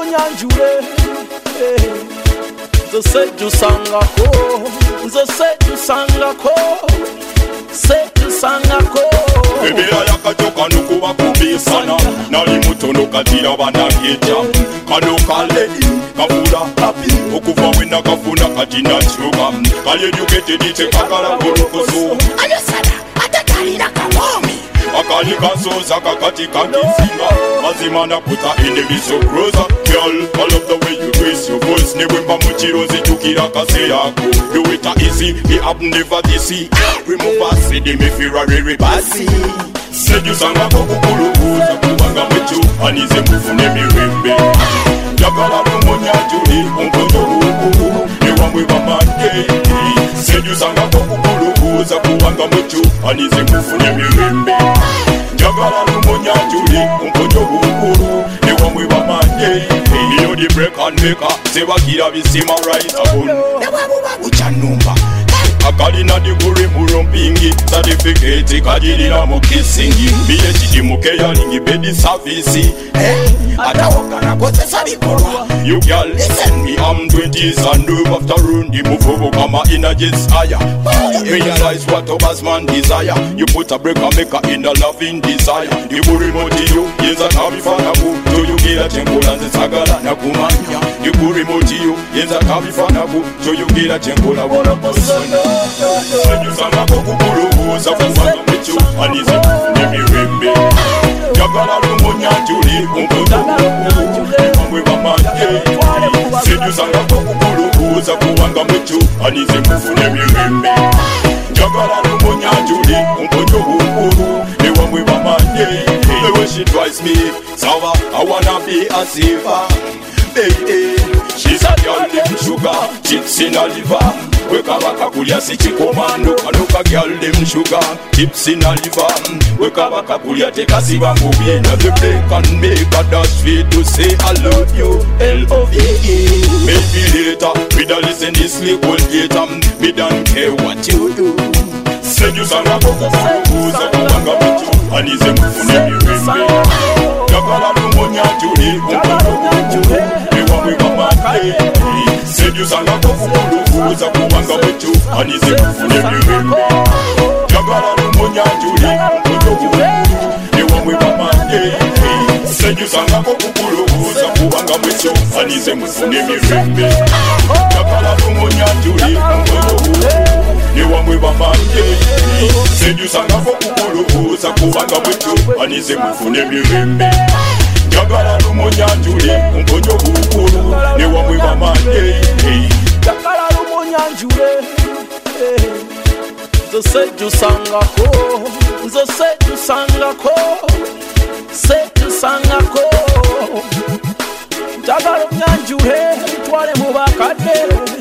munyanjure nze dusangako Bebera yakatoka nukuba kubisana Nali mutono katira banakyeja Kano kale kafula happy Okuva wena kafuna katina chuka Kali educated ite kakala korokoso Ayosana atakalina kamomi Akali kansoza kakati kakisinga Mazimana puta enemies so closer Girl, I love the way you raise your voice Newemba muchirozi chukira kase yako Do it easy, me have never DC Remove us, see them if you're a riri basi Sedusanga kukulubuza kubanga mwechu Anize mufune mirembe Jagala lumonya juli Onkoto hukuru Ewamwe wamande Sedusanga kukulubuza kubanga mwechu Anize mufune mirembe Jagala lumonya juli Onkoto hukuru Ewamwe wamande Iyo di break and maker Sewagira visima right abun Ewabu chanumba Akalina di guri murumpingi Certificate kajirina mukisingi PhD mukeya lingi bedi service Atawakana kote sabikorwa You girl listen me I'm 20s and move after run The move kama energies higher Realize what a man desire You put a break and make a in a loving desire The guri moti you Yenza kabi fanabu To you get a temple and sagala na kumanya The guri moti you Yenza kabi fanabu To you get a temple and wana posana Sedusanga kukulubuza kubanga mwechu Anize mufune mirembe Jagala lumonya juli Onkoto Ewamwe wamande Sedusanga kukulubuza kubanga mwechu Anize mufune mirembe Jagala lumonya juli Onkoto hukuru Ewamwe wamande The way she drives me Sawa, I wanna be a saver Baby, she's a girl named Sugar Chips in a liver Weka waka kulia si chikomando Kanuka girl named Sugar Chips in a liver Weka waka kulia teka siwa movie Now the break and make a dash sweet to say I love you L-O-V-E Maybe later we don't listen this little later Me don't care what you do Sedusanga kukubuza kubanga mwechu Anize mufune mirembe Jagala lumonya juli Onkoto Ewamwe wamande Sedusanga kukulubuza kubanga mwechu Anize mufune mirembe Jagala lumonya juli Onkoto Ewamwe wamande Sedusanga kukulubuza kubanga mwechu Anize mufune mirembe Jagala lumonya juli Onkoto Ewamwe wamande Sedusanga kukulubuza kubanga mwechu Anize mufune mirembe Jagala lumonya juli Onkoto hukuru Ewamwe wamande Jagala lumunyanjure nze dusangako Jagala munyanjure twale mu bakadde